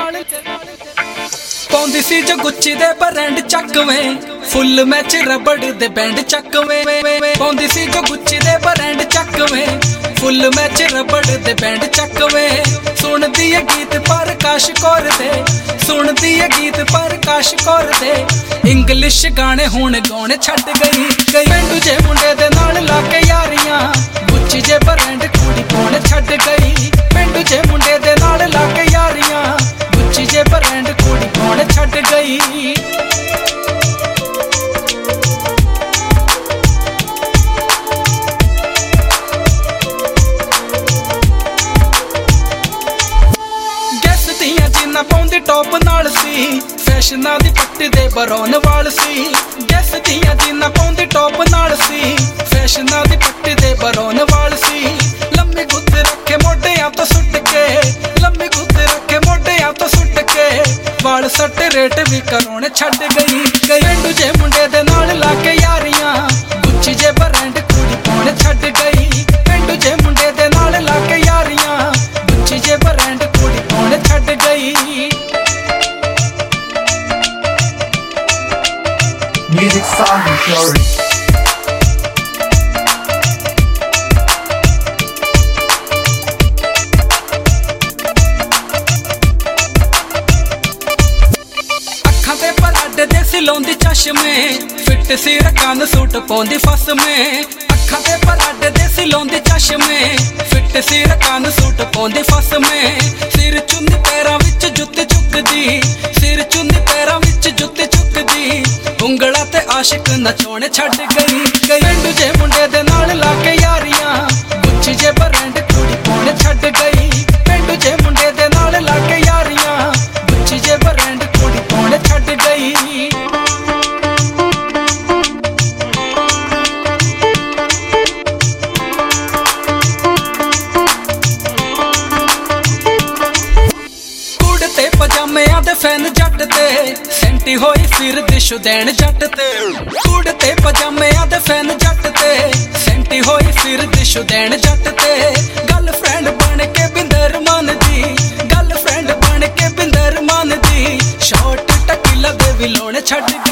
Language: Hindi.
पौंदी सी जो गुच्ची दे ब्रांड चकवें फुल मैच रबड़ दे बैंड चकवें पौंदी सी जो गुच्ची दे ब्रांड चकवें फुल मैच रबड़ दे बैंड चकवें सुनदी है गीत प्रकाश कौर दे सुनदी है गीत प्रकाश कौर दे इंग्लिश गाने हुण गाने छड्ड गई पेंडू जे मुंडे दे नाल लाके यारियां गुच्ची जे ब्रांड कुड़ी पाउण छड्ड गई पेंडू जे मुंडे दे नाल लाके यारियां गुच्ची जे ब्रांड कुड़ी पाउण छड्ड गई। पाउंदी टॉप नाल सी फैशना दी पट्टी दे बरौन वाल सी गैस दियां जीना पाउंदी टॉप नाल सी फैशना दी पट्टी दे बरौन वाल सी लम्मी गुत्त रखे मोढियां तो सुट के लम्मी गुत्त रखे मोढियां तो सुट के वाल सट रेट भी करोने छड्ड गई पेंडू जे मुंडे दे नाल लाके यारियां गुच्ची जे ब्रांड कुड़ी पाउण छड्ड गई पेंडू जे मुंडे दे नाल लाके यारियां गुच्ची जे ब्रांड कुड़ी पाउण छड्ड गई। Music Sound Story अखां ते पराडे दे सिलौंदी चश्मे फिट सी रकान सूट पौंदी फस में अखां ते पराडे दे सिलौंदी चश्मे फिट सी रकान सूट पौंदी फस में सिर चुन्नी पैरां विच जुत्ती चुकदी सिर चुन्नी पैरां विच जुत्ती चुकदी उंगला ते आशिक नचौने छड्ड गई पेंडू जे मुंडे दे नाल लाके यारियां गुच्ची जे ब्रांड कुड़ी पाउण छड्ड गई पेंडू जे मुंडे दे नाल लाके यारियां गुच्ची जे ब्रांड कुड़ी पाउण छड्ड गई। कुड़ते पजामियां दे फैन जट ते सेंटी होई सिर दी शुदैन जट ते कुड़ते पजामियां दे फैन जट ते सेंटी होई सिर दी शुदैन जट ते गर्लफ्रेंड बन के बिंदर मान दी गर्लफ्रेंड बन के बिंदर मान दी शॉर्ट टकीला दे विलोण छड्ड